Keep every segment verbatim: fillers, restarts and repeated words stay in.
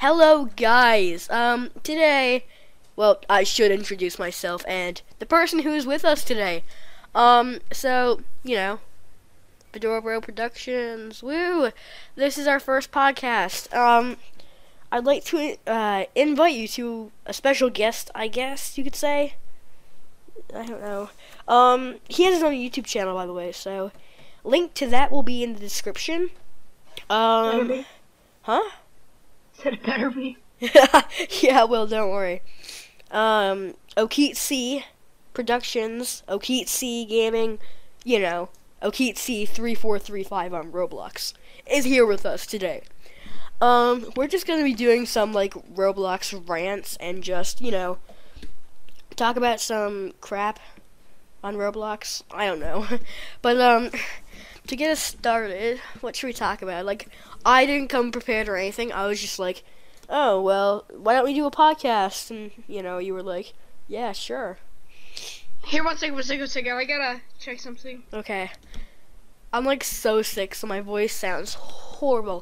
Hello, guys. Um, today, well, I should introduce myself and the person who is with us today. Um, so, you know, Fedora Bro Productions, woo! This is our first podcast. Um, I'd like to uh, invite you to a special guest, I guess you could say. I don't know. Um, he has his own YouTube channel, by the way, so link to that will be in the description. Um, Better be. huh? Said it better be. Yeah, well, don't worry. Um, Okeet C Productions, Okeet C Gaming, you know, Okeet C three four three five on Roblox is here with us today. Um, we're just gonna be doing some, like, Roblox rants and just, you know, talk about some crap on Roblox. I don't know. But, um, to get us started, what should we talk about? Like, I didn't come prepared or anything. I was just like, oh, well, why don't we do a podcast? And, you know, you were like, yeah, sure. Here, one second, one second, one second. I gotta check something. Okay. I'm, like, so sick, so my voice sounds horrible.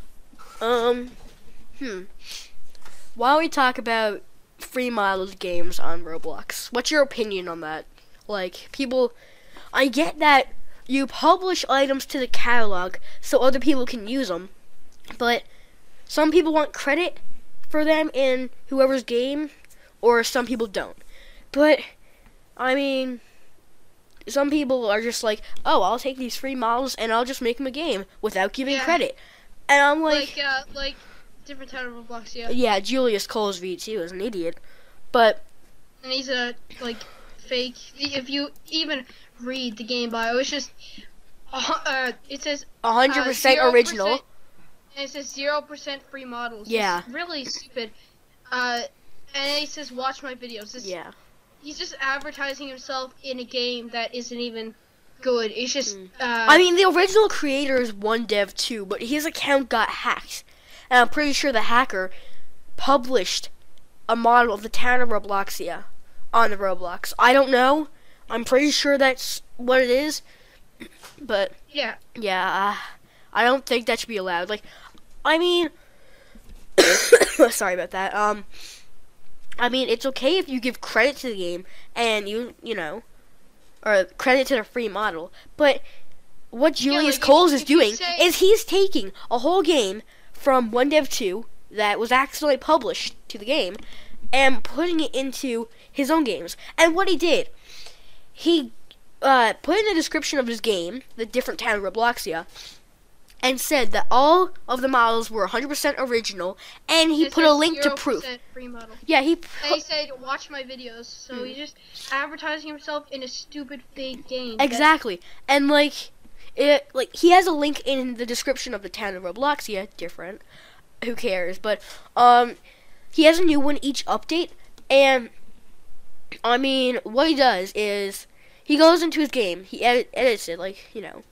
Um, hmm. Why don't we talk about free modeled games on Roblox? What's your opinion on that? Like, people, I get that you publish items to the catalog so other people can use them, but some people want credit for them in whoever's game, or some people don't. But, I mean, some people are just like, oh, I'll take these free models and I'll just make them a game without giving Yeah. credit. And I'm like, Like, uh, like, different type of Roblox, yeah. yeah, Julius Coles V two is an idiot, but And he's a, like, fake. If you even read the game bio, it's just, uh, uh it says one hundred uh, percent zero percent original. And it says zero percent free models. Yeah. It's really stupid. Uh, and it says watch my videos. It's, Yeah. He's just advertising himself in a game that isn't even good. It's just, Mm. uh. I mean, the original creator is one dev too, but his account got hacked. And I'm pretty sure the hacker published a model of the town of Robloxia on the Roblox. I don't know. I'm pretty sure that's what it is. But, yeah. yeah, uh, I don't think that should be allowed. Like, I mean, sorry about that. Um, I mean, it's okay if you give credit to the game and you, you know, or credit to the free model. But what Julius like, if- Coles is if you doing say- is he's taking a whole game from one dev two that was accidentally published to the game and putting it into his own games. And what he did, he uh, put in the description of his game, the different town Robloxia, and said that all of the models were one hundred percent original, and he It put a says link to proof. zero percent free model. Yeah, he And he put, said, watch my videos. So Hmm. he's just advertising himself in a stupid fake game. that- exactly, and like it, like he has a link in the description of the town of Robloxia. Different, who cares? But um, he has a new one each update, and I mean, what he does is he goes into his game, he edit, edits it, like you know,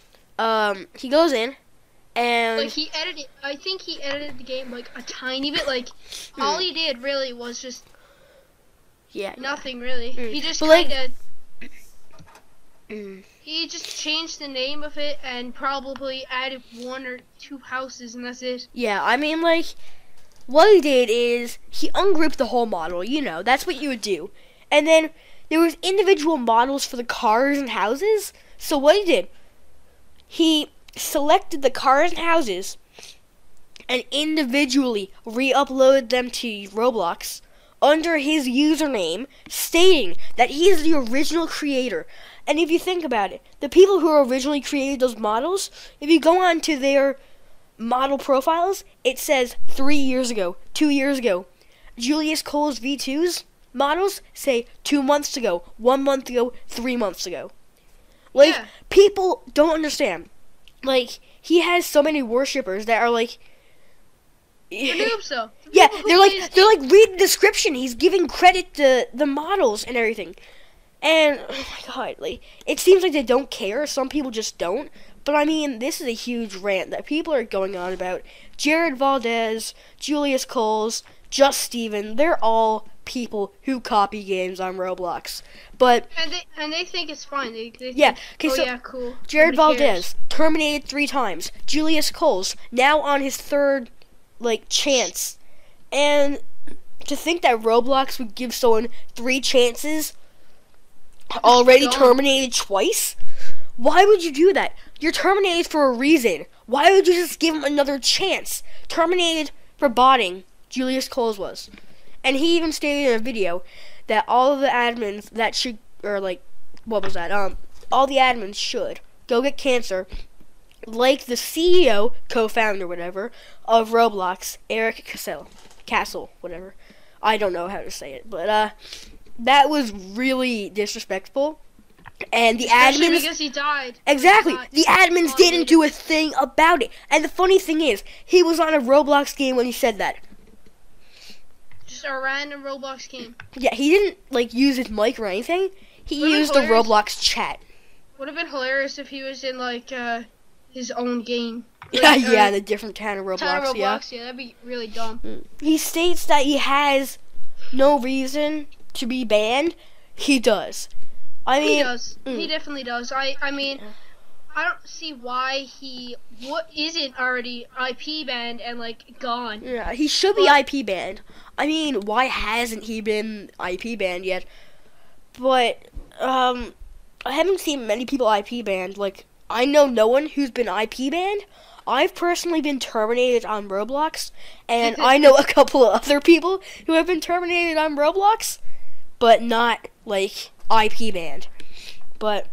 um, he goes in. And Like, he edited, I think he edited the game, like, a tiny bit. Like, all he did, really, was just yeah, nothing, really. Mm. He just But, like- kind of, mm, he just changed the name of it and probably added one or two houses, and that's it. yeah. I mean, like, what he did is he ungrouped the whole model. You know, that's what you would do. And then there was individual models for the cars and houses. So what he did, he selected the cars and houses and individually re-uploaded them to Roblox under his username, stating that he is the original creator. And if you think about it, the people who originally created those models, if you go on to their model profiles, it says three years ago, two years ago. Julius Coles V two's models say two months ago, one month ago, three months ago. Like, Yeah. people don't understand. Like, he has so many worshippers that are like, The noobs, though. The yeah, people who they're play like, this they're game. like, read the description. He's giving credit to the models and everything. And, oh my god, like, it seems like they don't care. Some people just don't. But, I mean, this is a huge rant that people are going on about. Jared Valdez, Julius Coles, Just Steven, they're all people who copy games on Roblox. But, And they, and they think it's fine. They, they yeah, think, okay, oh, so yeah, cool. Jared Nobody cares. Valdez, terminated three times. Julius Coles, now on his third, like, chance And to think that Roblox would give someone three chances, already dumb. terminated twice? Why would you do that? You're terminated for a reason. Why would you just give him another chance? Terminated for botting, Julius Coles was. And he even stated in a video that all of the admins that should, or like, what was that? Um, all the admins should go get cancer, like the C E O, co-founder, whatever, of Roblox, Eric Cassell, Castle, whatever. I don't know how to say it, but uh, that was really disrespectful. And the Especially admins, because he died. exactly, Not the admins validated. didn't do a thing about it. And the funny thing is, he was on a Roblox game when he said that. Just a random Roblox game. Yeah, he didn't like use his mic or anything. He Would've been used the hilarious. Roblox chat. Would have been hilarious if he was in like uh, his own game. Yeah, Like, yeah, uh, in a different town of Roblox. Town of Yeah. Roblox, yeah, that'd be really dumb. He states that he has no reason to be banned. He does. I mean, He does. mm. He definitely does. I, I mean, I don't see why he what isn't already I P banned and like gone. yeah, he should be But- I P banned. I mean, why hasn't he been I P banned yet? But um, I haven't seen many people I P banned. Like, I know no one who's been I P banned. I've personally been terminated on Roblox, and I know a couple of other people who have been terminated on Roblox, but not like I P banned. But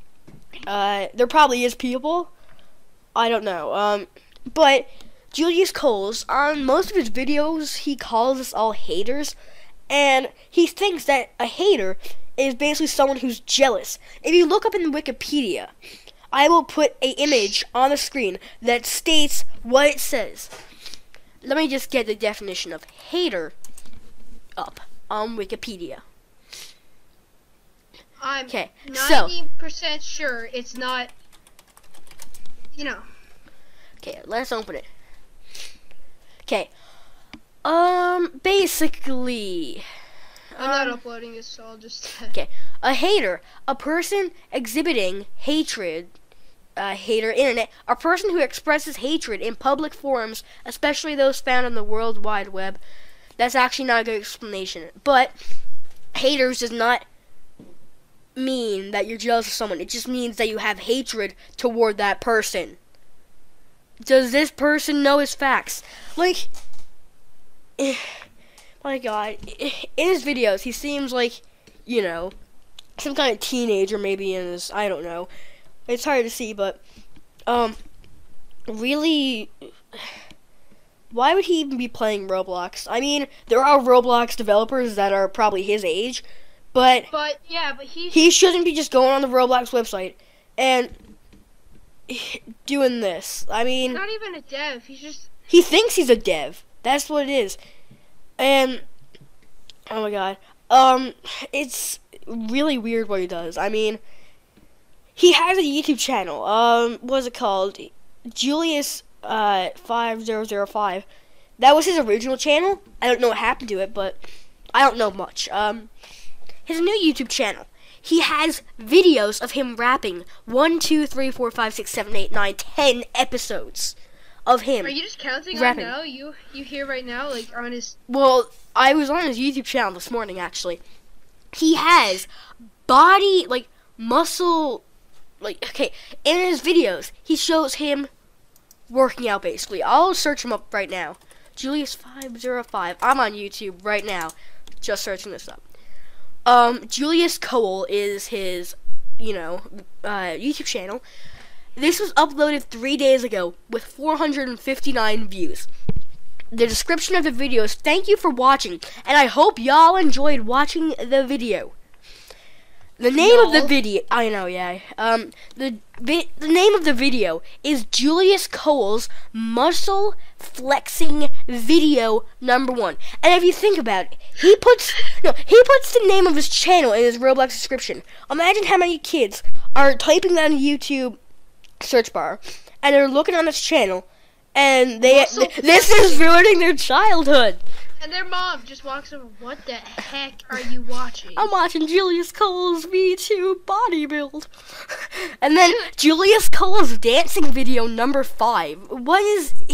uh, there probably is people. I don't know. Um, but Julius Coles, on most of his videos, he calls us all haters, and he thinks that a hater is basically someone who's jealous. If you look up in Wikipedia, I will put a image on the screen that states what it says. Let me just get the definition of hater up on Wikipedia. I'm 'Kay, so- ninety percent sure it's not. You know. Okay, let's open it. Okay. Um, basically, I'm not um, uploading this, so I'll just. Okay, a hater, a person exhibiting hatred, uh, hater internet, a person who expresses hatred in public forums, especially those found on the World Wide Web. That's actually not a good explanation, but haters does not mean that you're jealous of someone. It just means that you have hatred toward that person. Does this person know his facts? Like, my God, in his videos, he seems like, you know, some kind of teenager maybe in his, I don't know. It's hard to see, but, um, really, why would he even be playing Roblox? I mean, there are Roblox developers that are probably his age, but But yeah, but he. he shouldn't be just going on the Roblox website and doing this. I mean, Not even a dev. He's just. he thinks he's a dev. That's what it is. And oh my God, um, it's really weird what he does. I mean, he has a YouTube channel. Um, what's it called? Julius uh five zero zero five. That was his original channel. I don't know what happened to it, but I don't know much. Um, his new YouTube channel. He has videos of him rapping one, two, three, four, five, six, seven, eight, nine, ten episodes of him. Are you just counting rapping. on now? You you hear right now, like on his. Well, I was on his YouTube channel this morning, actually. He has body, like, muscle, like, okay, in his videos, he shows him working out, basically. I'll search him up right now. Julius five zero five. I'm on YouTube right now, just searching this up. Um, Julius Cole is his, you know, uh, YouTube channel. This was uploaded three days ago with four hundred fifty-nine views. The description of the video is, thank you for watching, and I hope y'all enjoyed watching the video. The name of the No. video, I know, yeah. Um, the vi- the name of the video is Julius Cole's muscle flexing video number one. And if you think about it, he puts no, he puts the name of his channel in his Roblox description. Imagine how many kids are typing that in YouTube search bar, and they're looking on this channel, and they Muscle th- this is ruining their childhood. And their mom just walks over. What the heck are you watching? I'm watching Julius Cole's V two bodybuild. And then Julius Cole's dancing video number five. What is he?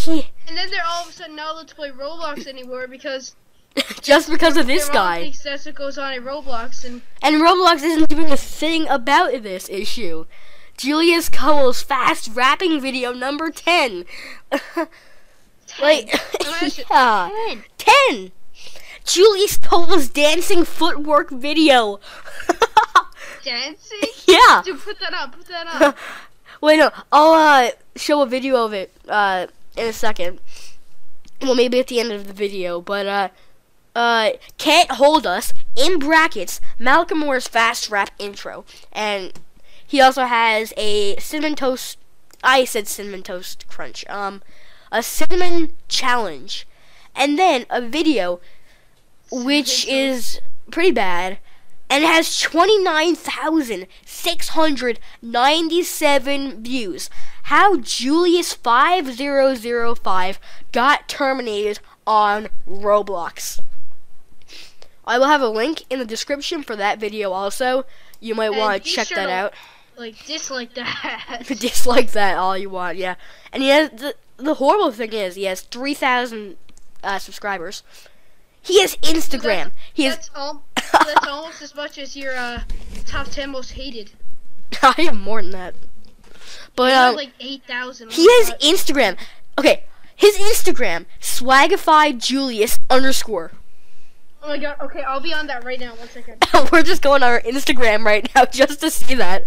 And then they're all of a sudden not allowed to play Roblox anymore because Just because of this their mom guy. thinks that's what goes on in Roblox, and And Roblox isn't doing a thing about this issue. Julius Cole's fast rapping video number ten. Like, Imagine. yeah. ten. ten. Julius Cole's dancing footwork video. Dancing? Yeah. Dude, put that up. Put that up. Wait, no. I'll uh, show a video of it uh, in a second. Well, maybe at the end of the video. But, uh, uh, Can't Hold Us, in brackets, Malcolm Moore's fast rap intro. And he also has a Cinnamon Toast, I said Cinnamon Toast Crunch, um, a Cinnamon Challenge. And then a video, which is pretty bad, and it has twenty-nine thousand six hundred ninety-seven views. How Julius five zero zero five got terminated on Roblox. I will have a link in the description for that video also. You might And want be to check sure that to, out. Like, dislike that. Dislike that all you want, yeah. And he has, the, the horrible thing is, he has three thousand uh, subscribers. He has Instagram. He has... That's, al- that's almost as much as your uh, top ten most hated. I have more than that. But, You have, um, like eight thousand. he has Instagram. Okay, his Instagram, Swagified Julius underscore. Oh my god, okay, I'll be on that right now. One second. We're just going on our Instagram right now just to see that.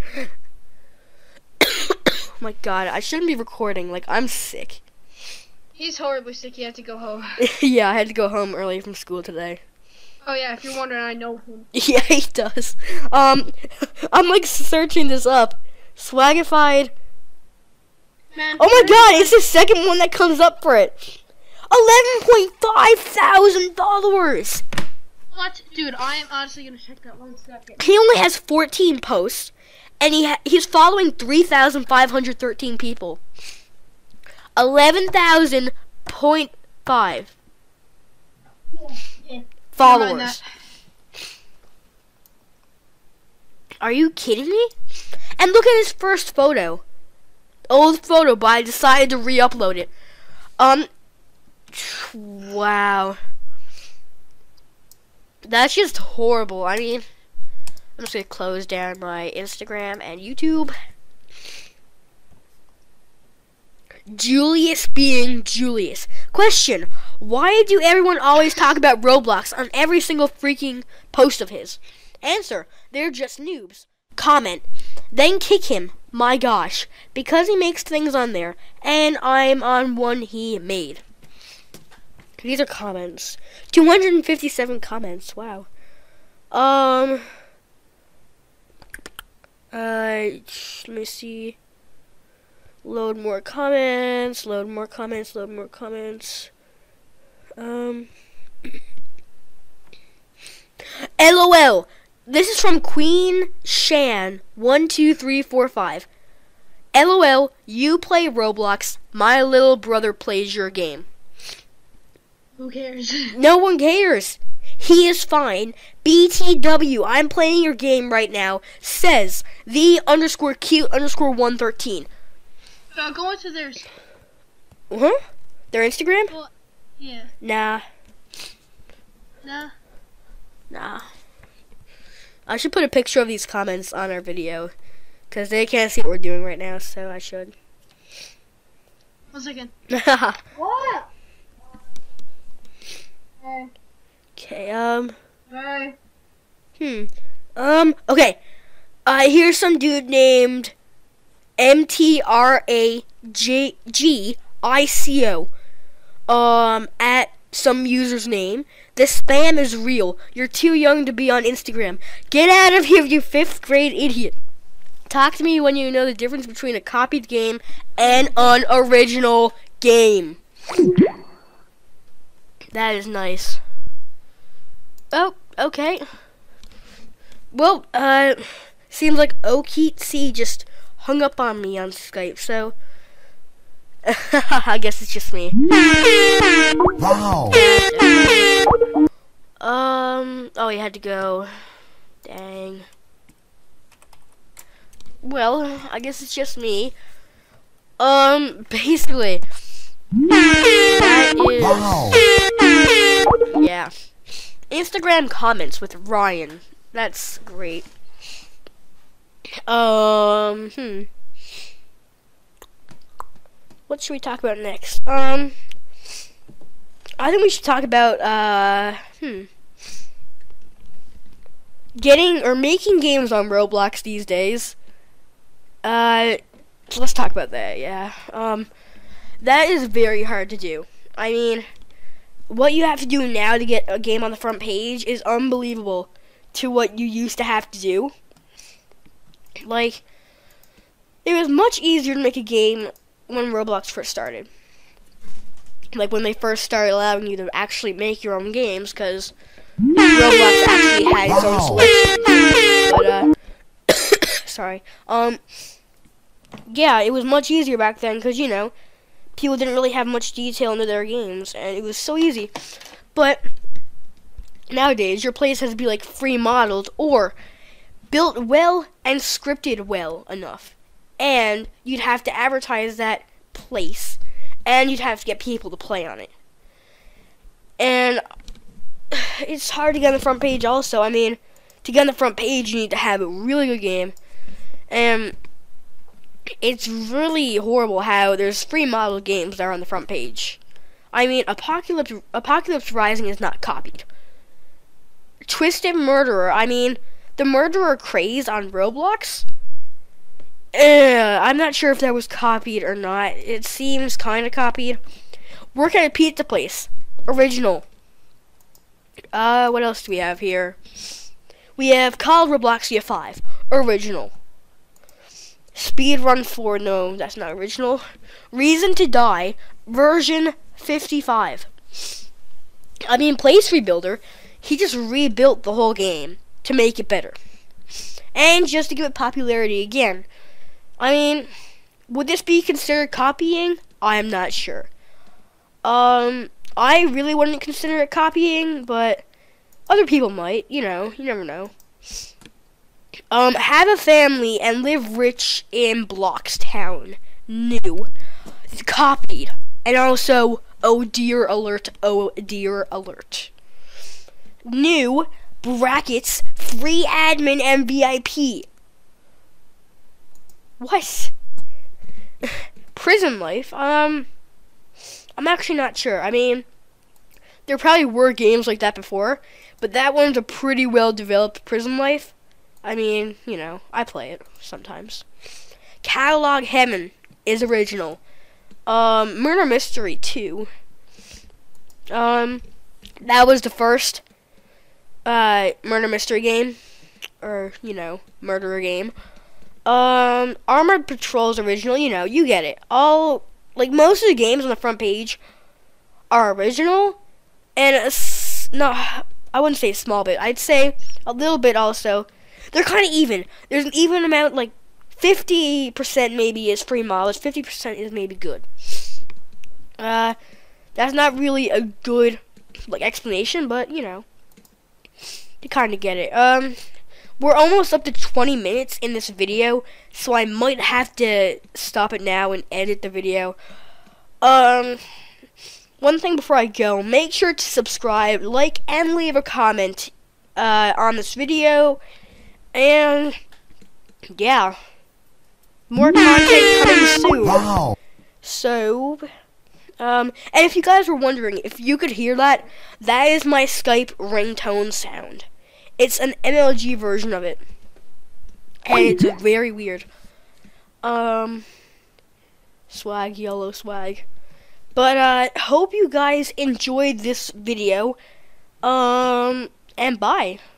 Oh my god, I shouldn't be recording. Like, I'm sick. He's horribly sick. He had to go home. Yeah, I had to go home early from school today. Oh yeah, if you're wondering, I know him. Yeah, he does. Um, I'm like searching this up. Swagified. Man, Oh my god, it's the second one that comes up for it. eleven point five thousand followers. What? Dude, I am honestly gonna check that one second. He only has fourteen posts, and he ha- he's following three thousand five hundred thirteen people. eleven thousand point five Yeah. followers. Are you kidding me? And look at his first photo. Old photo, but I decided to re-upload it. Um, wow. That's just horrible. I mean, I'm just gonna close down my Instagram and YouTube. Julius being Julius. Question: why do everyone always talk about Roblox on every single freaking post of his? Answer: they're just noobs. Comment: then kick him. My gosh, because he makes things on there, and I'm on one he made. These are comments. two hundred fifty-seven comments. Wow. Um. Uh, let me see. Load more comments. Load more comments. Load more comments. Um. LOL. This is from Queen Shan one two three four five. LOL. You play Roblox. My little brother plays your game. Who cares? No one cares. He is fine. B T W, I'm playing your game right now, says the underscore cute underscore one thirteen. Uh, go into theirs. Huh? Their Instagram? Well, yeah. Nah. Nah. Nah. I should put a picture of these comments on our video, because they can't see what we're doing right now, so I should. One second. What? Hey. Okay, um... Hey. Hmm. Um, okay. Uh, here's some dude named M T R A G I C O. Um, at some user's name. This spam is real. You're too young to be on Instagram. Get out of here, you fifth grade idiot. Talk to me when you know the difference between a copied game and an original game. That is nice. Oh, okay. Well, uh, seems like Okeet C just hung up on me on Skype, so I guess it's just me. Wow. Um, oh, he had to go. Dang. Well, I guess it's just me. Um, basically, That is, Wow. yeah. Instagram comments with Ryan. That's great. Um, hmm. What should we talk about next? Um, I think we should talk about, uh, hmm. Getting or making games on Roblox these days. Uh, let's talk about that, yeah. Um, that is very hard to do. I mean, what you have to do now to get a game on the front page is unbelievable to what you used to have to do. Like, it was much easier to make a game when Roblox first started. Like, when they first started allowing you to actually make your own games, because Roblox actually had its own selection. But, uh, sorry. Um, yeah, it was much easier back then, because, you know, people didn't really have much detail into their games, and it was so easy. But nowadays, your place has to be, like, free modeled, or built well and scripted well enough. And you'd have to advertise that place, and you'd have to get people to play on it. And it's hard to get on the front page also. I mean, to get on the front page, you need to have a really good game. And it's really horrible how there's free model games that are on the front page. I mean, Apocalypse, Apocalypse Rising is not copied. Twisted Murderer, I mean, the murderer craze on Roblox, uh, I'm not sure if that was copied or not. It seems kind of copied. Work at a Pizza Place, original. Uh, what else do we have here? We have Call of Robloxia five, original. Speedrun four, no, that's not original. Reason to Die, version fifty-five. I mean, Place Rebuilder, he just rebuilt the whole game to make it better. And just to give it popularity again. I mean, would this be considered copying? I am not sure. Um, I really wouldn't consider it copying, but other people might, you know, you never know. Um, Have a Family and Live Rich in Bloxtown. New. Copied. And also, oh dear alert, oh dear alert. New, brackets, free admin and V I P. What? Prison Life? Um, I'm actually not sure. I mean, there probably were games like that before, but that one's a pretty well-developed Prison Life. I mean, you know, I play it sometimes. Catalog Heaven is original. Um, Murder Mystery two. Um, that was the first uh, murder mystery game, or, you know, murderer game. Um, Armored Patrol's original, you know, you get it. All, like, most of the games on the front page are original, and, a s- no, I wouldn't say a small bit, I'd say a little bit also. They're kind of even. There's an even amount, like, fifty percent maybe is free models, fifty percent is maybe good. Uh, that's not really a good, like, explanation, but, you know, you kind of get it. Um, we're almost up to twenty minutes in this video, so I might have to stop it now and edit the video. Um, one thing before I go, make sure to subscribe, like, and leave a comment, uh, on this video, and, yeah, more content coming soon. Wow. So, um, and if you guys were wondering, if you could hear that, that is my Skype ringtone sound. It's an M L G version of it, and it's very weird. Um, swag, yellow swag. But, uh, hope you guys enjoyed this video, um, and bye.